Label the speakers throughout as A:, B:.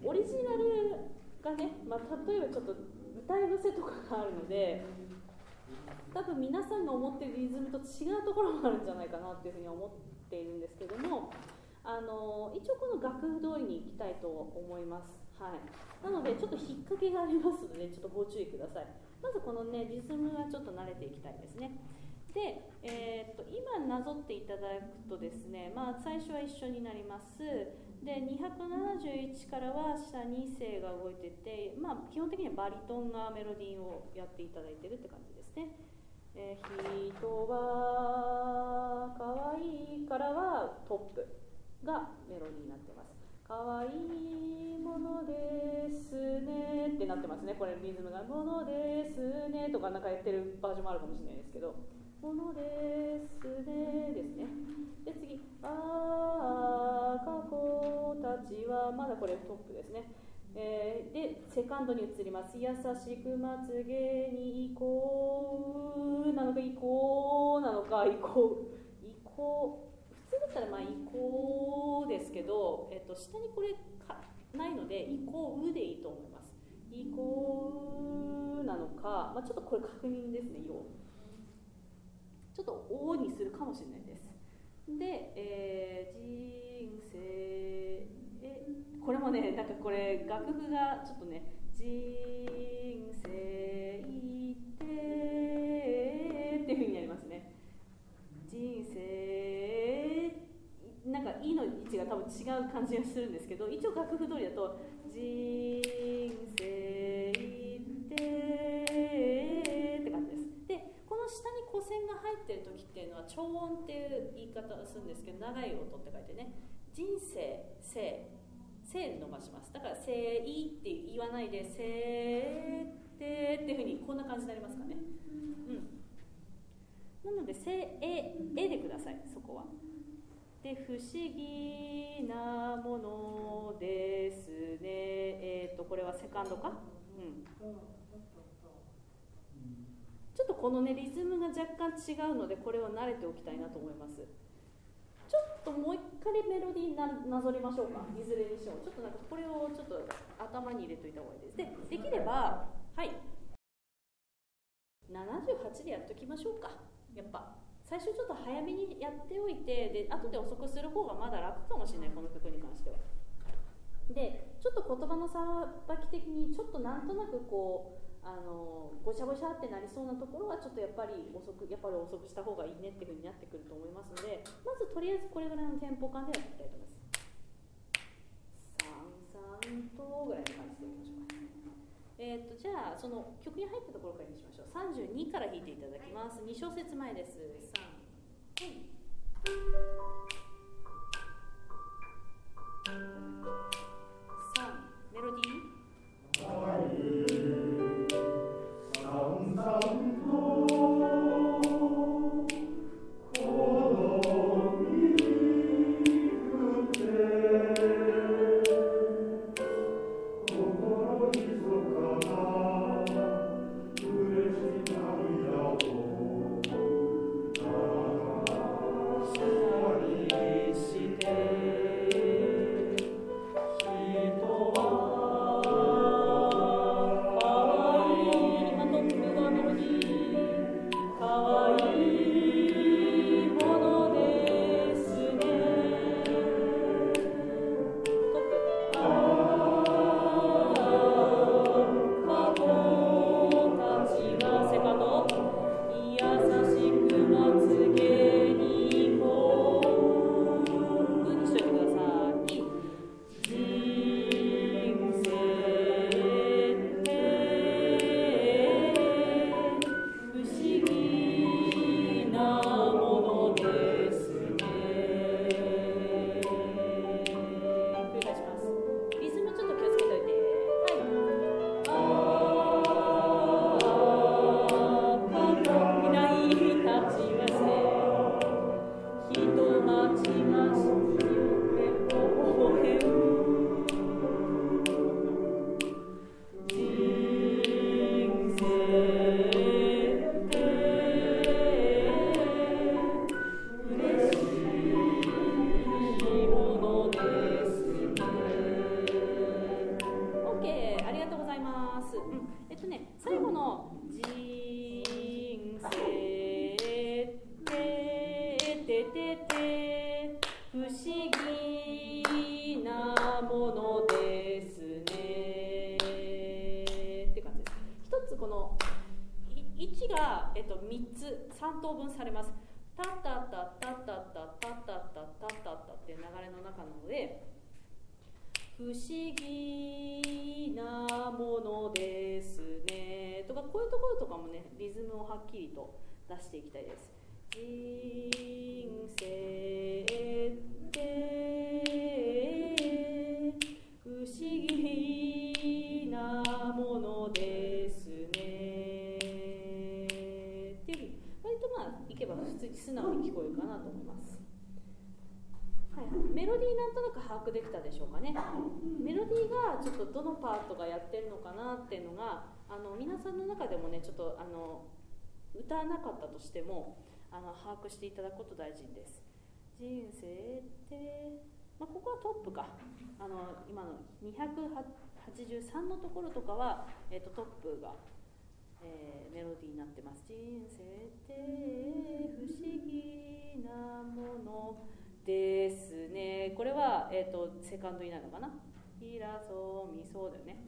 A: オリジナルがね、例えばちょっと歌い癖とかがあるので、多分皆さんが思っているリズムと違うところもあるんじゃないかなっていうふうに思っているんですけども、一応この楽譜通りにいきたいと思います。はい、なのでちょっと引っ掛けがありますのでちょっとご注意ください。まずこのねリズムはちょっと慣れていきたいですね。で、今なぞっていただくとですね、最初は一緒になります。で271からは下2声が動いてて、基本的にはバリトンがメロディーをやっていただいてるって感じですね。人はかわいいからはトップがメロディーになってます。かわいいものですねってなってますね。これリズムがものですねとかなんかやってるバージョンもあるかもしれないですけど、ものですねですね。で次、あー過去たちはまだこれトップですね。でセカンドに移ります。優しくまつげに移行なのか移行なのか移行普通だったら移行ですけど、下にこれないので移行うでいいと思います。移行なのか、ちょっとこれ確認ですね。よちょっとおにするかもしれないです。で、人生これもね、なんかこれ楽譜がちょっとね、人生っていう風になりますね。人生なんか「い」の位置が多分違う感じがするんですけど、一応楽譜通りだと人生って感じです。でこの下に古線が入ってる時っていうのは長音っていう言い方をするんですけど、長い音って書いてね、人生生伸ばします。だから生って言わないで生ってっていう風にこんな感じになりますかね。なので生えでください、そこは。で不思議なものですね。これはセカンドか。ちょっとこのねリズムが若干違うので、これは慣れておきたいなと思います。ちょっともう一回メロディーなぞりましょうか。いずれにしよう。ちょっとなんかこれをちょっと頭に入れといた方がいいです。できればはい78でやっときましょうか。やっぱ最初ちょっと早めにやっておいて、で後で遅くする方がまだ楽かもしれない、この曲に関しては。でちょっと言葉のさばき的にちょっとなんとなくこうごしゃごしゃってなりそうなところはちょっとやっぱり遅くした方がいいねっていう風になってくると思いますので、まずとりあえずこれぐらいのテンポ感でやっていきたいと思います。3、3とぐらいの感じでいきましょうか。じゃあその曲に入ったところからにしましょう。32から弾いていただきます。2小節前です。3、はい。3、メロディー。 最後の人生てててて不思議なものですねって感じです。一つこの1が、3つ3等分されます。タッタッタッタッタッタッタッタッタッタッタッタッタっていう流れの中なので、不思議なものですねとか、こういうところとかもね、リズムをはっきりと出していきたいです。人生って不思議なものですねっていうふうに、割といけば普通に素直に聞こえるかなと思います。はいはい、メロディーなんとなく把握できたでしょうかね。メロディーがちょっとどのパートがやってるのかなっていうのが皆さんの中でもね、ちょっと歌わなかったとしても把握していただくこと大事です。人生って、ここはトップか、今の283のところとかは、トップが、メロディーになってます。人生って不思議なものですね。これは、セカンドになるのかな。イラソミソだよね、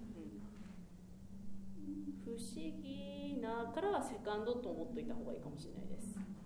A: 不思議なからはセカンドと思っといた方がいいかもしれないです。